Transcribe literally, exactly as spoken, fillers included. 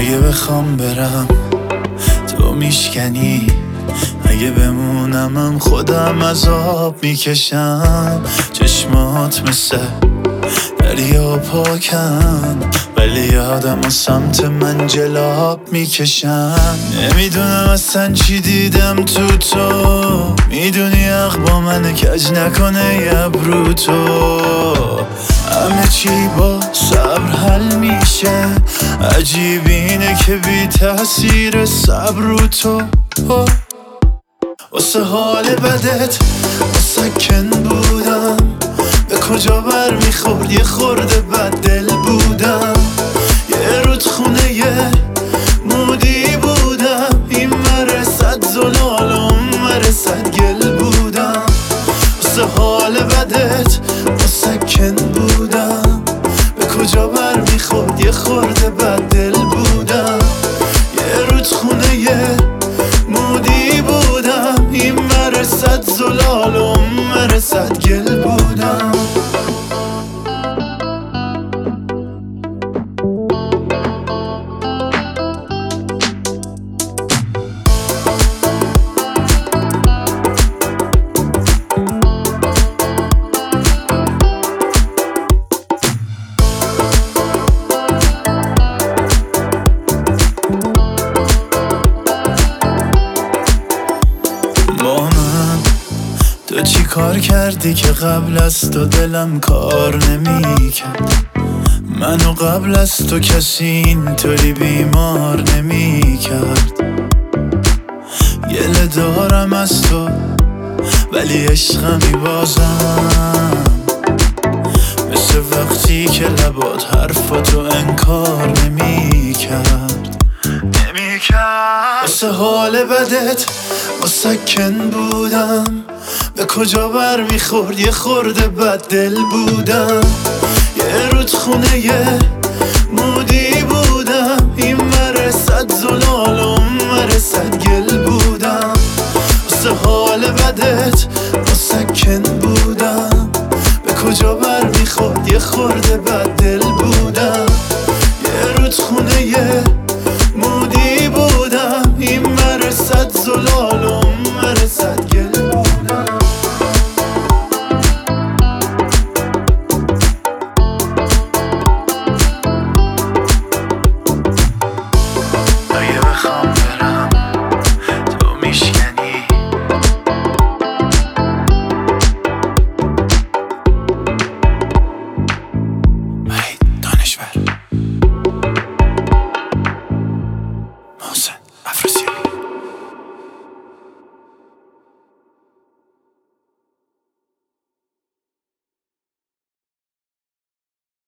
اگه بخوام برم تو میشکنی، اگه بمونمم خودم عذاب میکشم. چشمات مثل دریا پاکن، ولی یادم و سمت من جلاب میکشم. نمیدونم اصلا چی دیدم تو تو، میدونی حق با من کج نکنه ابرو تو. همه چی با صبر حل میشه، عجیب اینه که بی تاثیر صبر رو تو. واسه حال بدت مسکن بودم، به کجا بر میخورد یه خورده بد دل بودم. یه رودخونه یه مودی بودم، این مرسد زلال و اون مرسد گل بودم. واسه حال بدت مسکن بودم، به کجا بر میخورد یه خورده بد دل بودم. یه رودخونه یه مودی بودم، این مرسد زلال و اون مرسد گل بودم. تو چی کار کردی که قبل از تو دلم کار نمیکرد؟ منو قبل از تو کسی اینطوری بیمار نمیکرد. گله دارم از تو ولی عشقمی بازم، مثل وقتی که لبات حرفاتو انکار نمیکرد نمیکرد. واسه حال بدت مسکن بودم، به کجا بر میخورد یه خورده بد دل بودم. یه رودخونه یه مودی بودم، این مرسد زلال و اون مرسد گل